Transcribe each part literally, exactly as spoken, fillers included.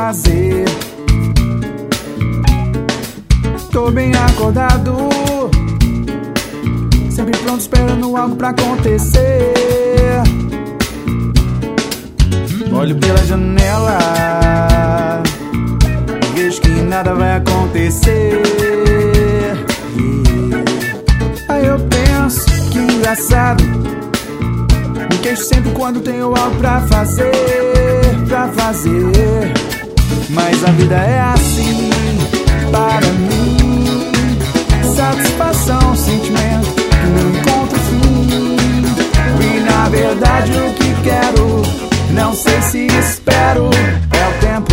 fazer. Tô bem acordado, sempre pronto esperando algo pra acontecer. Olho pela janela, vejo que nada vai acontecer. Aí eu penso, que engraçado, me queixo sempre quando tenho algo pra fazer, pra fazer. Mas a vida é assim, para mim. Satisfação, sentimento que não encontro fim. E na verdade o que quero, não sei se espero, é o tempo.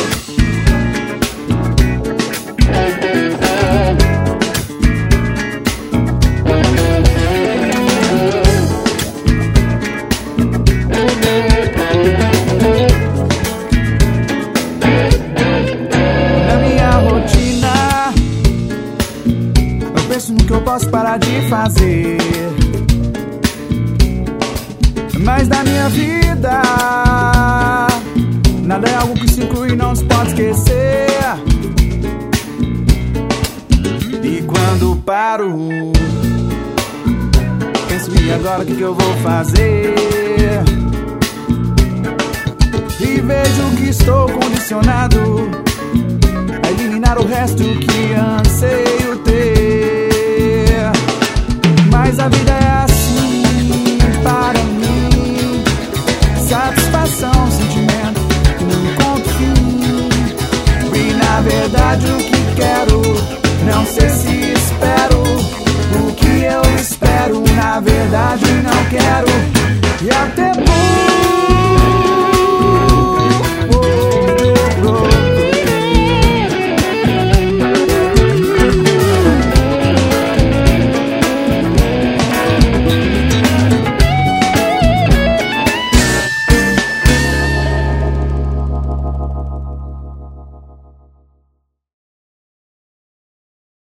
No que eu posso parar de fazer, mas na minha vida nada é algo que se inclui e não se pode esquecer. E quando paro, penso, e agora o que, que eu vou fazer? E vejo que estou condicionado a eliminar o resto que anseio ter. Mas a vida é assim, para mim. Satisfação, sentimento que não encontro fim. E na verdade o que quero, não sei se espero. O que eu espero, na verdade não quero. E até por